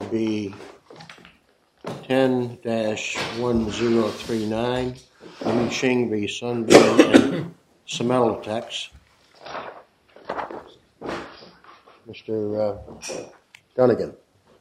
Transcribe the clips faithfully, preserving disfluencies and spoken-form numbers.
be ten dash one zero three nine, Wing Shing v. Sunbeam and Semelotex. Mister Uh, Dunnigan.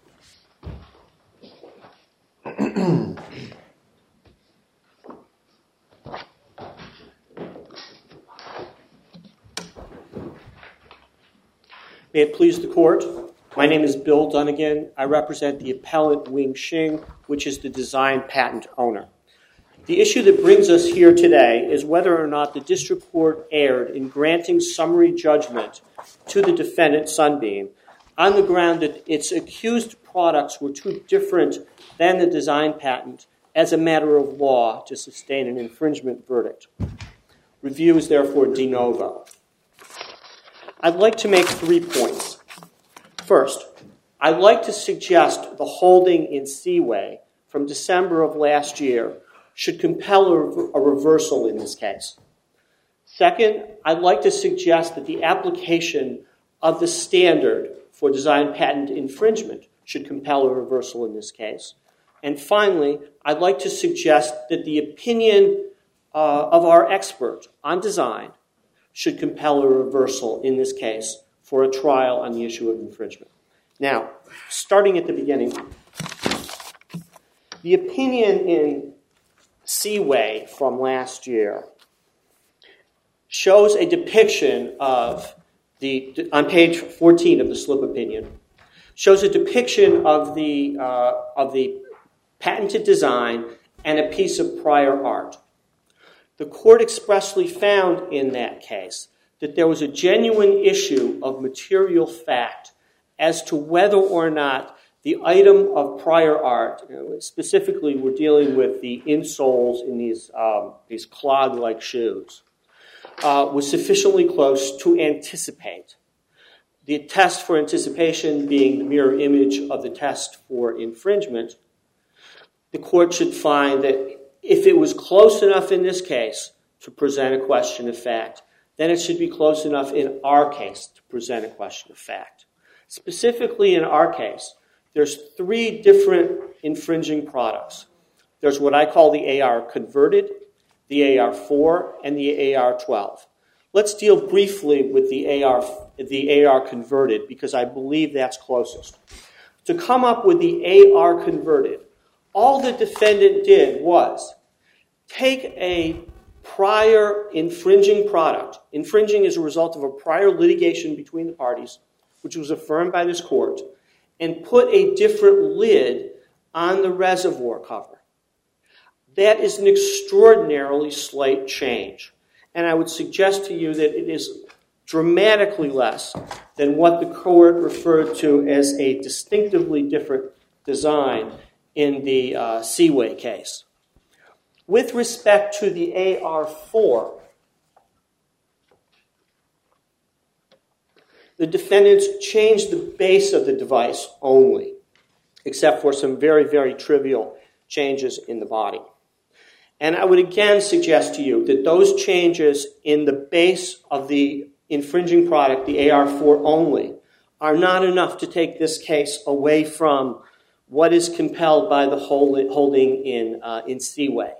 May it please the Court. My name is Bill Dunnigan. I represent the appellant Wing Shing, which is the design patent owner. The issue that brings us here today is whether or not the district court erred in granting summary judgment to the defendant Sunbeam on the ground that its accused products were too different than the design patent as a matter of law to sustain an infringement verdict. Review is therefore de novo. I'd like to make three points. First, I'd like to suggest the holding in Seaway from December of last year should compel a, a reversal in this case. Second, I'd like to suggest that the application of the standard for design patent infringement should compel a reversal in this case. And finally, I'd like to suggest that the opinion uh, of our expert on design should compel a reversal in this case for a trial on the issue of infringement. Now, starting at the beginning, the opinion in Seaway from last year shows a depiction of the, on page fourteen of the slip opinion, shows a depiction of the, uh, of the patented design and a piece of prior art. The court expressly found in that case that there was a genuine issue of material fact as to whether or not the item of prior art, you know, specifically we're dealing with the insoles in these, um, these clog-like shoes, uh, was sufficiently close to anticipate. The test for anticipation being the mirror image of the test for infringement, the court should find that if it was close enough in this case to present a question of fact, then it should be close enough in our case to present a question of fact. Specifically in our case, there's three different infringing products. There's what I call the A R converted, the A R four, and the A R twelve. Let's deal briefly with the A R, the A R converted because I believe that's closest. To come up with the A R converted, all the defendant did was take a prior infringing product, infringing as a result of a prior litigation between the parties, which was affirmed by this court, and put a different lid on the reservoir cover. That is an extraordinarily slight change. And I would suggest to you that it is dramatically less than what the court referred to as a distinctively different design in the uh, Seaway case. With respect to the A R four, the defendants changed the base of the device only, except for some very, very trivial changes in the body. And I would again suggest to you that those changes in the base of the infringing product, the A R four only, are not enough to take this case away from what is compelled by the holding in, uh, in Seaway.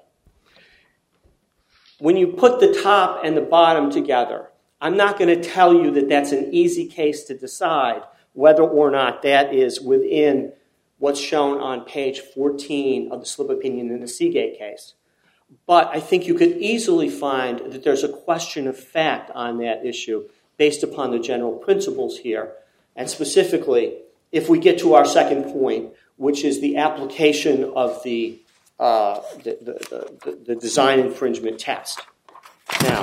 When you put the top and the bottom together, I'm not going to tell you that that's an easy case to decide whether or not that is within what's shown on page fourteen of the slip opinion in the Seagate case. But I think you could easily find that there's a question of fact on that issue based upon the general principles here. And specifically, if we get to our second point, which is the application of the, uh, the, the, the, the design infringement test. Now,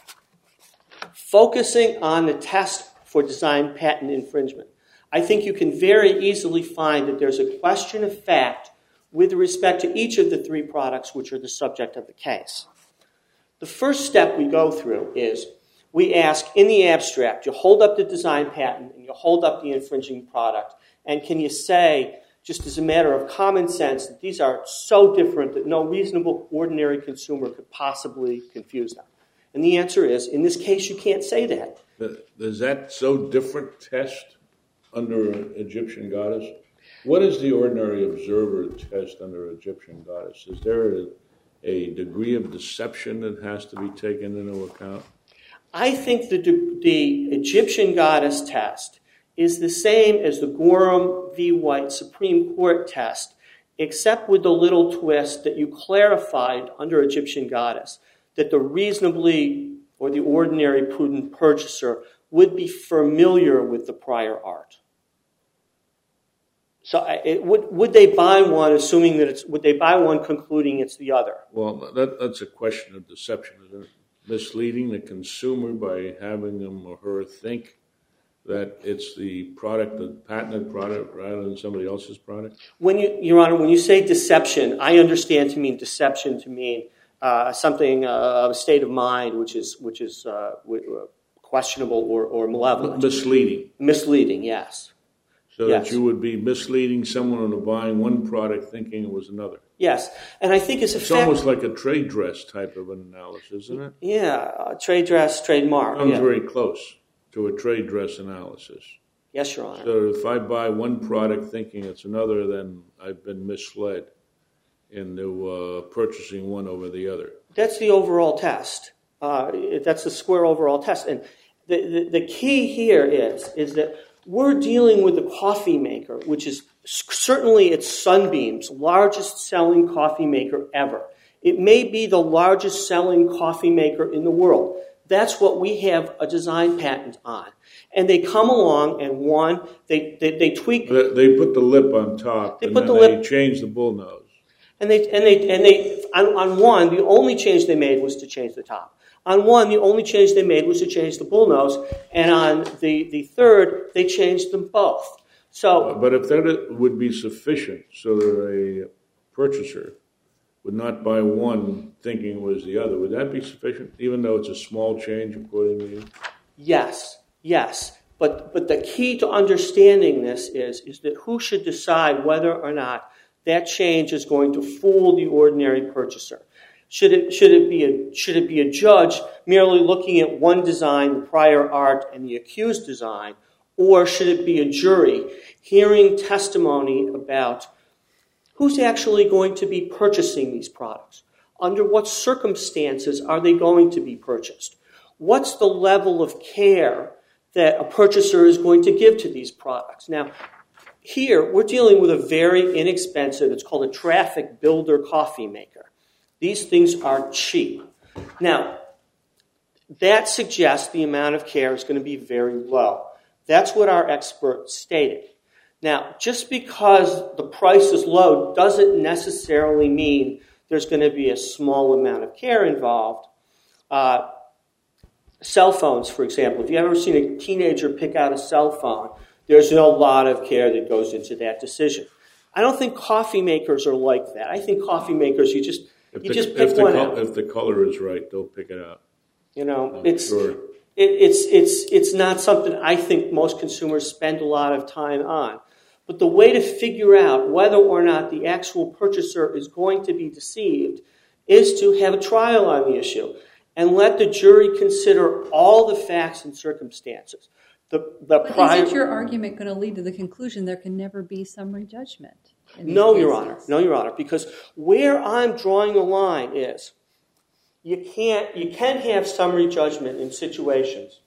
focusing on the test for design patent infringement, I think you can very easily find that there's a question of fact with respect to each of the three products which are the subject of the case. The first step we go through is we ask, in the abstract, you hold up the design patent and you hold up the infringing product, and can you say, just as a matter of common sense, that these are so different that no reasonable, ordinary consumer could possibly confuse them? And the answer is, in this case, you can't say that. Is that so different test under Egyptian goddess? What is the ordinary observer test under Egyptian goddess? Is there a, a degree of deception that has to be taken into account? I think the, the Egyptian goddess test is the same as the Gorham v. White Supreme Court test, except with the little twist that you clarified under Egyptian goddess, that the reasonably or the ordinary prudent purchaser would be familiar with the prior art. So it, would, would they buy one assuming that it's, would they buy one concluding it's the other? Well, that, that's a question of deception, isn't it? Misleading the consumer by having him or her think that it's the product, the patented product, rather than somebody else's product? When you, Your Honor, when you say deception, I understand to mean deception to mean uh, something uh, of a state of mind which is which is uh, questionable or, or malevolent. Misleading. Misleading, yes. So yes. that you would be misleading someone into buying one product thinking it was another. Yes, and I think it's a It's fact- almost like a trade dress type of an analysis, isn't it? Yeah, uh, trade dress, trademark. Comes yeah. very close to a trade dress analysis. Yes, Your Honor. So if I buy one product thinking it's another, then I've been misled into uh, purchasing one over the other. That's the overall test. Uh, that's the square overall test. And the, the, the key here is, is that we're dealing with a coffee maker, which is certainly it's Sunbeam's largest selling coffee maker ever. It may be the largest selling coffee maker in the world. That's what we have a design patent on. And they come along and one, they, they, they tweak. They, they put the lip on top they and put then the they lip, change the bullnose. And they, and they, and they on, on one, the only change they made was to change the top. On one, the only change they made was to change the bullnose. And on the, the third, they changed them both. So, But if that would be sufficient so that a purchaser would not buy one thinking it was the other, would that be sufficient, even though it's a small change according to you? Yes, yes. But but the key to understanding this is, is that who should decide whether or not that change is going to fool the ordinary purchaser? Should it should it be a should it be a judge merely looking at one design, the prior art, and the accused design, or should it be a jury hearing testimony about who's actually going to be purchasing these products? Under what circumstances are they going to be purchased? What's the level of care that a purchaser is going to give to these products? Now, here we're dealing with a very inexpensive, it's called a traffic builder coffee maker. These things are cheap. Now, that suggests the amount of care is going to be very low. That's what our expert stated. Now, just because the price is low doesn't necessarily mean there's going to be a small amount of care involved. Uh, cell phones, for example. If you've ever seen a teenager pick out a cell phone, there's a lot of care that goes into that decision. I don't think coffee makers are like that. I think coffee makers, you just If you the, just pick if the one col- out. If the color is right, they'll pick it out. You know, I'm it's sure. it, it's it's it's not something I think most consumers spend a lot of time on. But the way to figure out whether or not the actual purchaser is going to be deceived is to have a trial on the issue and let the jury consider all the facts and circumstances. The, the but prior, isn't your argument going to lead to the conclusion there can never be summary judgment? No, Your Honor. No, Your Honor. Because where I'm drawing the line is you can't you can have summary judgment in situations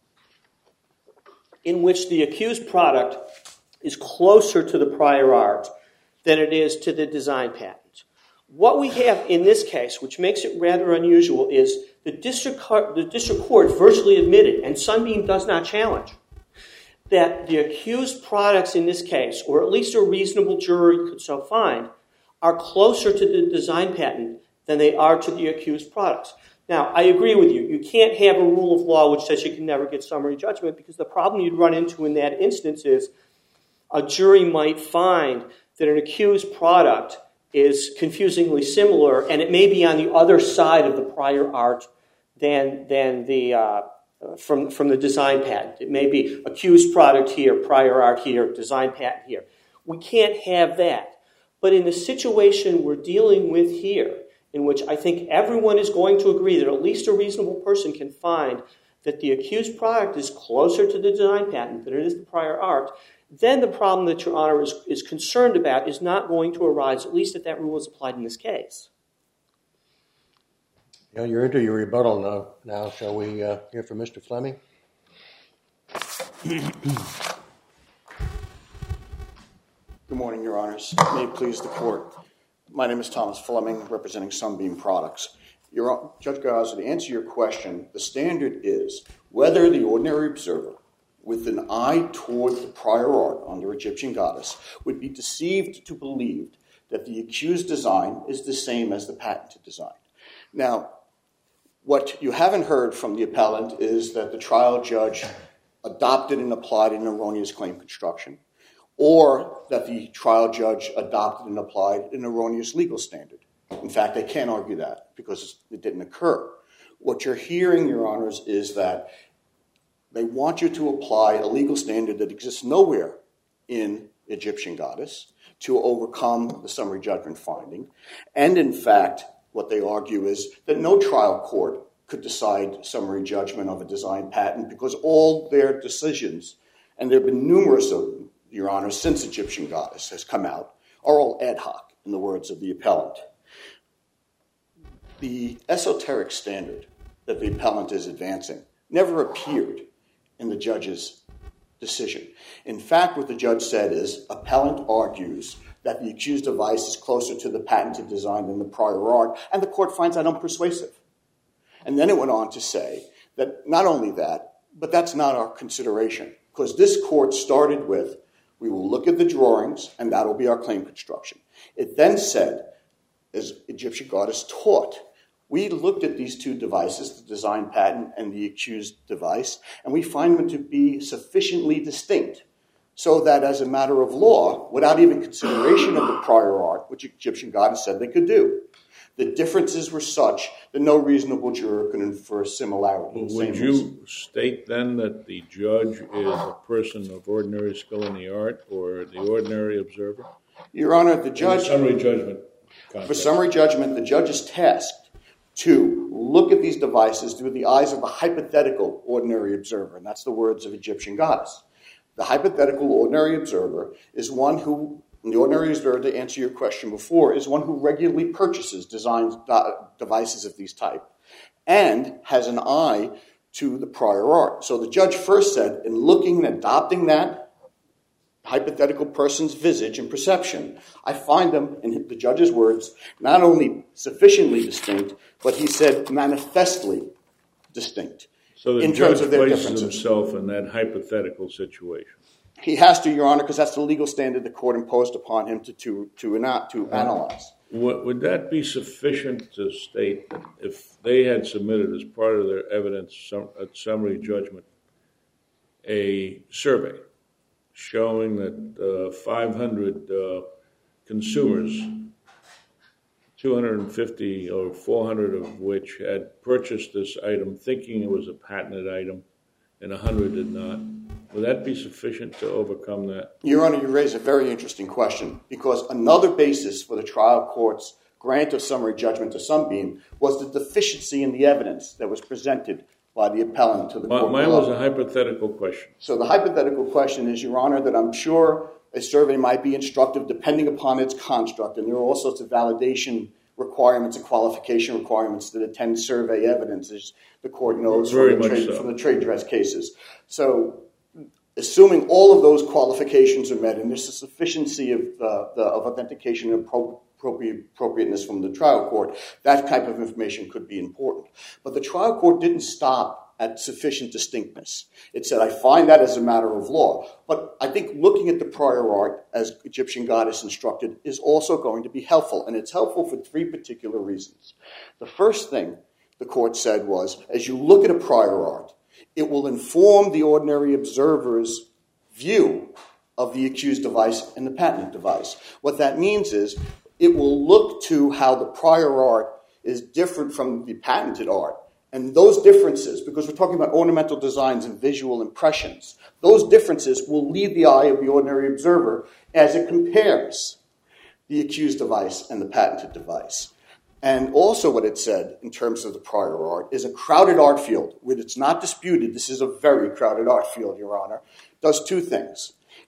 in which the accused product is closer to the prior art than it is to the design patent. What we have in this case, which makes it rather unusual, is the district court, the district court virtually admitted, and Sunbeam does not challenge, that the accused products in this case, or at least a reasonable jury could so find, are closer to the design patent than they are to the accused products. Now, I agree with you. You can't have a rule of law which says you can never get summary judgment, because the problem you'd run into in that instance is a jury might find that an accused product is confusingly similar, and it may be on the other side of the prior art than, than the uh, from, from the design patent. It may be accused product here, prior art here, design patent here. We can't have that. But in the situation we're dealing with here, in which I think everyone is going to agree that at least a reasonable person can find that the accused product is closer to the design patent than it is the prior art, then the problem that Your Honor is, is concerned about is not going to arise, at least if that rule is applied in this case. You know, you're into your rebuttal now. Now, shall we uh, hear from Mister Fleming? Good morning, Your Honors. May it please the Court. My name is Thomas Fleming, representing Sunbeam Products. Your, Judge Garza, to answer your question, the standard is whether the ordinary observer, with an eye toward the prior art under Egyptian Goddess, would be deceived to believe that the accused design is the same as the patented design. Now, what you haven't heard from the appellant is that the trial judge adopted and applied an erroneous claim construction, or that the trial judge adopted and applied an erroneous legal standard. In fact, they can't argue that because it didn't occur. What you're hearing, Your Honors, is that they want you to apply a legal standard that exists nowhere in Egyptian Goddess to overcome the summary judgment finding. And in fact, what they argue is that no trial court could decide summary judgment of a design patent because all their decisions, and there have been numerous of them, Your Honor, since Egyptian Goddess has come out, are all ad hoc, in the words of the appellant. The esoteric standard that the appellant is advancing never appeared in the judge's decision. In fact, what the judge said is, appellant argues that the accused device is closer to the patented design than the prior art, and the court finds that unpersuasive. And then it went on to say that not only that, but that's not our consideration, because this court started with, we will look at the drawings, and that'll be our claim construction. It then said, as Egyptian Goddess taught, we looked at these two devices, the design patent and the accused device, and we find them to be sufficiently distinct so that as a matter of law, without even consideration of the prior art, which Egyptian Goddess said they could do, the differences were such that no reasonable juror could infer similarity. Well, would you state then that the judge is a person of ordinary skill in the art or the ordinary observer? Your Honor, the judge... In summary judgment context. For summary judgment, the judge is tasked to look at these devices through the eyes of a hypothetical ordinary observer, and that's the words of Egyptian Goddess. The hypothetical ordinary observer is one who, the ordinary observer, to answer your question before, is one who regularly purchases designs, devices of these type and has an eye to the prior art. So the judge first said, in looking and adopting that hypothetical person's visage and perception, I find them, in the judge's words, not only sufficiently distinct, but he said manifestly distinct. So the in judge terms of their places differences. himself in that hypothetical situation. He has to, Your Honor, because that's the legal standard the court imposed upon him to to to, to, to analyze. What, would that be sufficient to state that if they had submitted as part of their evidence sum, at summary judgment a survey showing that uh, five hundred uh, consumers, two hundred fifty or four hundred of which had purchased this item thinking it was a patented item and one hundred did not, would that be sufficient to overcome that? Your Honor, you raise a very interesting question, because another basis for the trial court's grant of summary judgment to Sunbeam was the deficiency in the evidence that was presented by the appellant to the court. Mine was a hypothetical question. So the hypothetical question is, Your Honor, that I'm sure a survey might be instructive depending upon its construct, and there are all sorts of validation requirements and qualification requirements that attend survey evidence, as the court knows from the, trade, so. from the trade dress cases. So assuming all of those qualifications are met and there's a sufficiency of, uh, the, of authentication and appropriate, appropriateness from the trial court, that type of information could be important. But the trial court didn't stop at sufficient distinctness. It said, I find that as a matter of law. But I think looking at the prior art, as Egyptian Goddess instructed, is also going to be helpful. And it's helpful for three particular reasons. The first thing the court said was, as you look at a prior art, it will inform the ordinary observer's view of the accused device and the patented device. What that means is it will look to how the prior art is different from the patented art. And those differences, because we're talking about ornamental designs and visual impressions, those differences will lead the eye of the ordinary observer as it compares the accused device and the patented device. And also what it said in terms of the prior art is a crowded art field, where it's not disputed, this is a very crowded art field, Your Honor, does two things.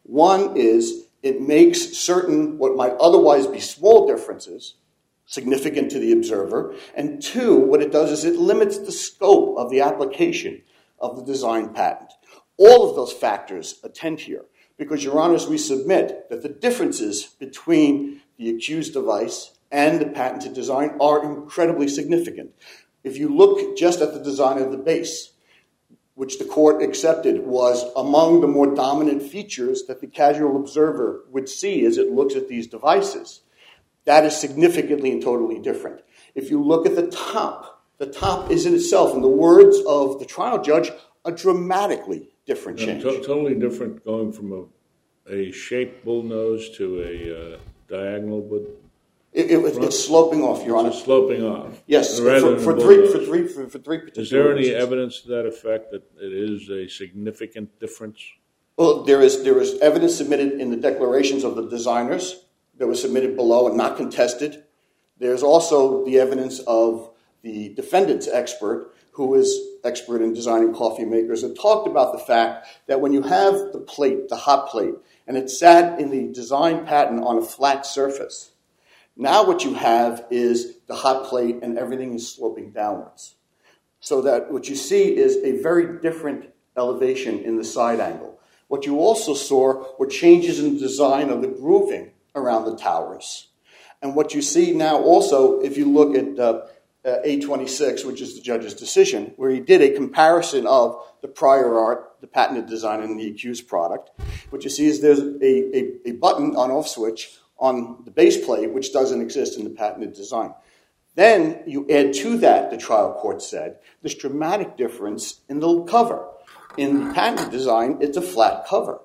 One is it makes certain what might otherwise be small differences significant to the observer. And two, what it does is it limits the scope of the application of the design patent. All of those factors attend here because, Your Honors, we submit that the differences between the accused device and the patented design are incredibly significant. If you look just at the design of the base, which the court accepted was among the more dominant features that the casual observer would see as it looks at these devices, that is significantly and totally different. If you look at the top, the top is in itself, in the words of the trial judge, a dramatically different change. To- totally different going from a, a shaped bullnose to a uh, diagonal, but It, it, it's sloping off, Your Honor. it's sloping off. Yes, rather for, for than three, bullnose. for three, for, for three particular Is there any reasons. evidence to that effect that it is a significant difference? Well, there is there is evidence submitted in the declarations of the designers that was submitted below and not contested. There's also the evidence of the defendant's expert, who is expert in designing coffee makers, and talked about the fact that when you have the plate, the hot plate, and it sat in the design patent on a flat surface, now what you have is the hot plate and everything is sloping downwards. So that what you see is a very different elevation in the side angle. What you also saw were changes in the design of the grooving around the towers. And what you see now also, if you look at uh, uh, A twenty-six, which is the judge's decision, where he did a comparison of the prior art, the patented design, and the accused product, what you see is there's a, a, a button on-off switch on the base plate, which doesn't exist in the patented design. Then you add to that, the trial court said, this dramatic difference in the cover. In the patented design, it's a flat cover.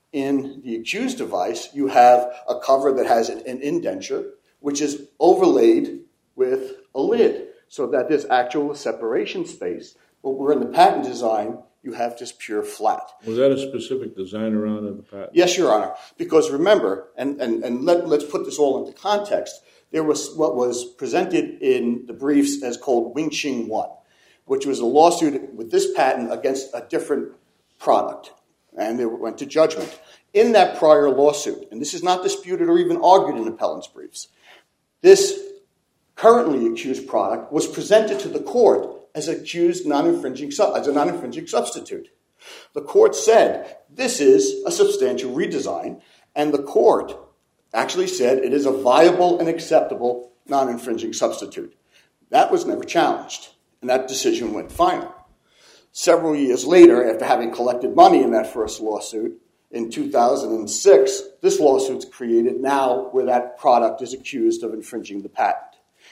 In the accused device, you have a cover that has an, an indenture, which is overlaid with a lid, so that there's actual separation space. But where in the patent design, you have just pure flat. Was that a specific design around of the patent? Yes, Your Honor, because remember, and, and, and let, let's put this all into context, there was what was presented in the briefs as called Wing Ching one, which was a lawsuit with this patent against a different product, and it went to judgment. In that prior lawsuit, and this is not disputed or even argued in appellant's briefs, this currently accused product was presented to the court as accused non-infringing as a non-infringing substitute. The court said this is a substantial redesign, and the court actually said it is a viable and acceptable non-infringing substitute. That was never challenged, and that decision went final. Several years later, after having collected money in that first lawsuit, in two thousand six, this lawsuit's created now where that product is accused of infringing the patent.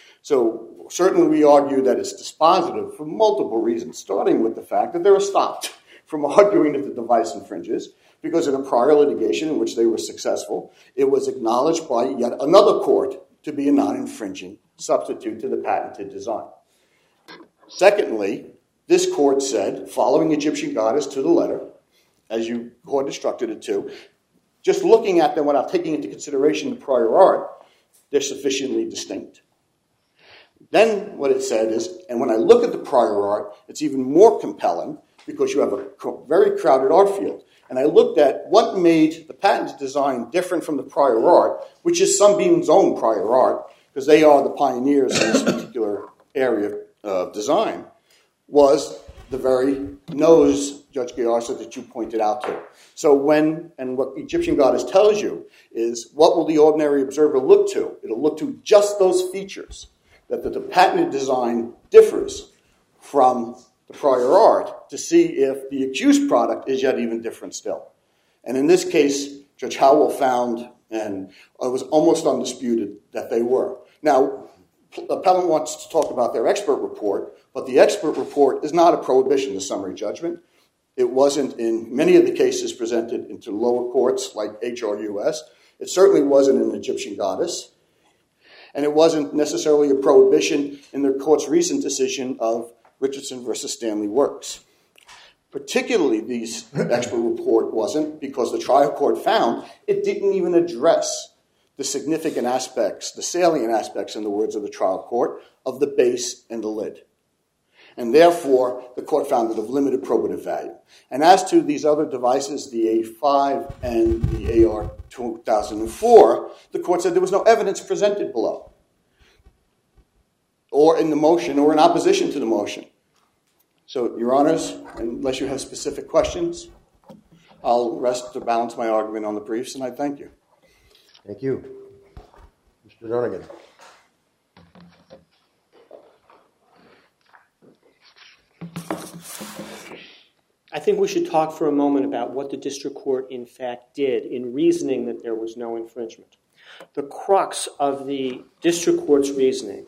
So certainly we argue that it's dispositive for multiple reasons, starting with the fact that they were stopped from arguing that the device infringes, because in a prior litigation in which they were successful, it was acknowledged by yet another court to be a non-infringing substitute to the patented design. Secondly, this court said, following Egyptian Goddess to the letter, as you court instructed it to, just looking at them without taking into consideration the prior art, they're sufficiently distinct. Then what it said is, and when I look at the prior art, it's even more compelling because you have a very crowded art field. And I looked at what made the patented design different from the prior art, which is Sunbeam's own prior art, because they are the pioneers in this particular area of design, was the very nose, Judge Gayarza, that you pointed out to. So when, and what Egyptian Goddess tells you is, what will the ordinary observer look to? It'll look to just those features, that the, the patented design differs from the prior art to see if the accused product is yet even different still. And in this case, Judge Howell found, and it was almost undisputed, that they were. Now, the appellant wants to talk about their expert report, but the expert report is not a prohibition to summary judgment. It wasn't in many of the cases presented into lower courts like H R U S. It certainly wasn't in Egyptian Goddess. And it wasn't necessarily a prohibition in the court's recent decision of Richardson versus Stanley Works. Particularly, the expert report wasn't because the trial court found it didn't even address the significant aspects, the salient aspects, in the words of the trial court, of the base and the lid. And therefore, the court found it of limited probative value. And as to these other devices, the A five and the A R two thousand four, the court said there was no evidence presented below, or in the motion, or in opposition to the motion. So, Your Honors, unless you have specific questions, I'll rest to balance my argument on the briefs, and I thank you. Thank you. Mister Jernigan. I think we should talk for a moment about what the district court in fact did in reasoning that there was no infringement. The crux of the district court's reasoning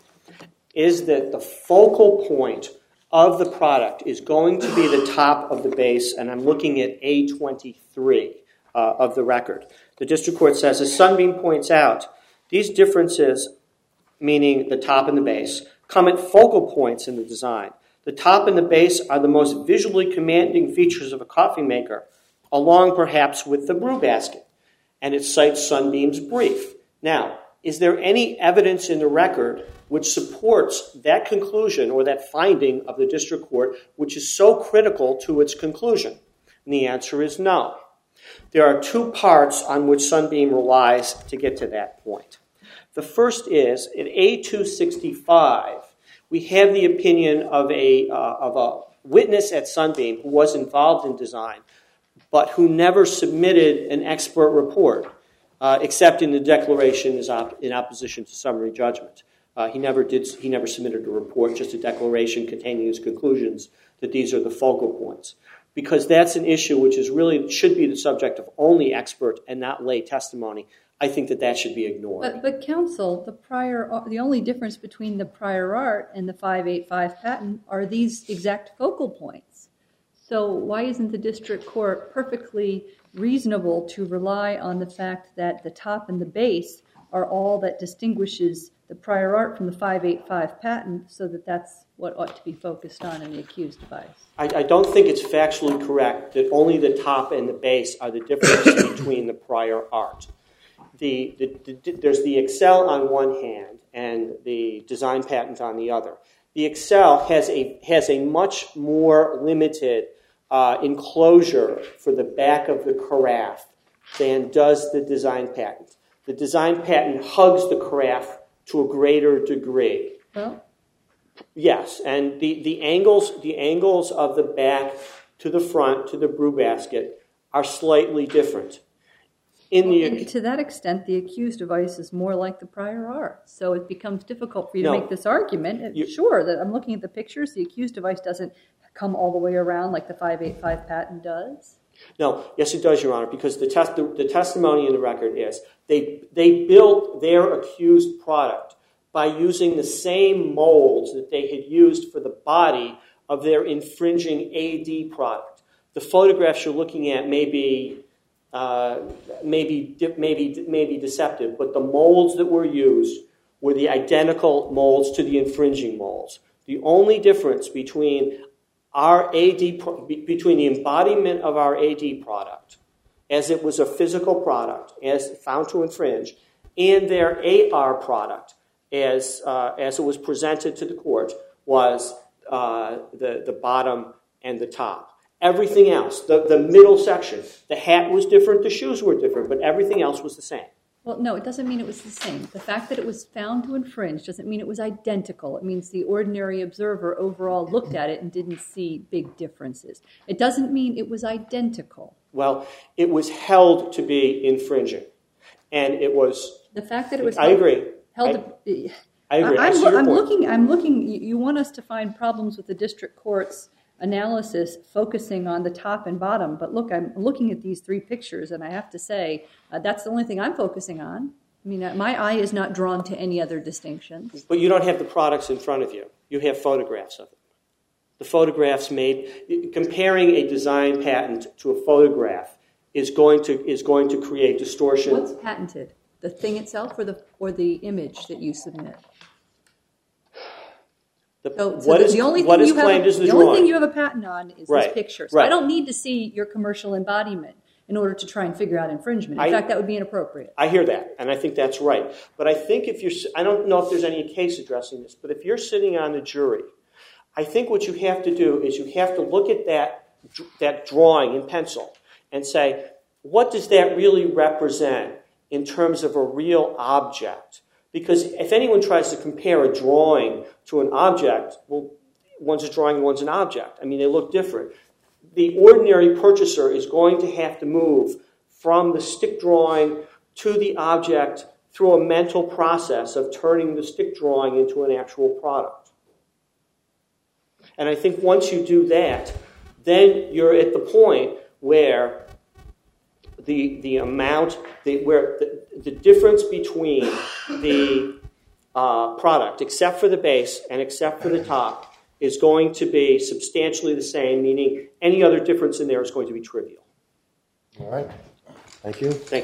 is that the focal point of the product is going to be the top of the base, and I'm looking at A twenty-three uh, of the record. The district court says, as Sunbeam points out, these differences, meaning the top and the base, come at focal points in the design. The top and the base are the most visually commanding features of a coffee maker, along perhaps with the brew basket. And it cites Sunbeam's brief. Now, is there any evidence in the record which supports that conclusion or that finding of the district court which is so critical to its conclusion? And the answer is no. There are two parts on which Sunbeam relies to get to that point. The first is, at A two sixty-five, we have the opinion of a, uh, of a witness at Sunbeam who was involved in design, but who never submitted an expert report, uh, except in the declaration is op- in opposition to summary judgment. Uh, he never did. He never submitted a report, just a declaration containing his conclusions that these are the focal points, because that's an issue which is really should be the subject of only expert and not lay testimony. I think that that should be ignored. But, but counsel, the prior, the only difference between the prior art and the five eighty-five patent are these exact focal points. So why isn't the district court perfectly reasonable to rely on the fact that the top and the base are all that distinguishes the prior art from the five eighty-five patent, so that that's what ought to be focused on in the accused device? I, I don't think it's factually correct that only the top and the base are the difference between the prior art. The, the, the, there's the Excel on one hand and the design patent on the other. The Excel has a has a much more limited uh, enclosure for the back of the carafe than does the design patent. The design patent hugs the carafe to a greater degree. Well, yes, and the, the angles the angles of the back to the front to the brew basket are slightly different. In the, and to that extent, the accused device is more like the prior art. So it becomes difficult for you to no, make this argument. you, sure, that I'm looking at the pictures. The accused device doesn't come all the way around like the five eighty-five patent does. No, yes, it does, Your Honor, because the, test, the, the testimony in the record is they they built their accused product by using the same molds that they had used for the body of their infringing A D product. The photographs you're looking at may be Uh, maybe, maybe, maybe deceptive, but the molds that were used were the identical molds to the infringing molds. The only difference between our A D, between the embodiment of our A D product, as it was a physical product, as found to infringe, and their A R product, as uh, as it was presented to the court, was uh, the the bottom and the top. Everything else, the, the middle section, the hat was different, the shoes were different, but everything else was the same. Well, no, it doesn't mean it was the same. The fact that it was found to infringe doesn't mean it was identical. It means the ordinary observer overall looked at it and didn't see big differences. It doesn't mean it was identical. Well, it was held to be infringing, and it was... The fact that it was... I held, agree. Held I, to, I agree. I'm, I see your I'm point. looking, I'm looking, you want us to find problems with the district court's analysis focusing on the top and bottom, but look, I'm looking at these three pictures, and I have to say uh, that's the only thing I'm focusing on. I mean, uh, my eye is not drawn to any other distinctions. But you don't have the products in front of you. You have photographs of it. The photographs made, comparing a design patent to a photograph is going to is going to create distortion. What's patented? The thing itself, or the or the image that you submit? The, So, so what the, is, the only what thing is you have, claimed a, is the, the drawing. only thing you have a patent on is Right, this picture. So right. I don't need to see your commercial embodiment in order to try and figure out infringement. In I, fact, that would be inappropriate. I hear that, and I think that's right. But I think if you're, I don't know if there's any case addressing this, but if you're sitting on the jury, I think what you have to do is you have to look at that, that drawing in pencil and say, what does that really represent in terms of a real object? Because if anyone tries to compare a drawing to an object, well, one's a drawing and one's an object. I mean, they look different. The ordinary purchaser is going to have to move from the stick drawing to the object through a mental process of turning the stick drawing into an actual product. And I think once you do that, then you're at the point where the the amount, the, where the, the difference between the uh, product, except for the base and except for the top, is going to be substantially the same, meaning any other difference in there is going to be trivial. All right. Thank you. Thank you.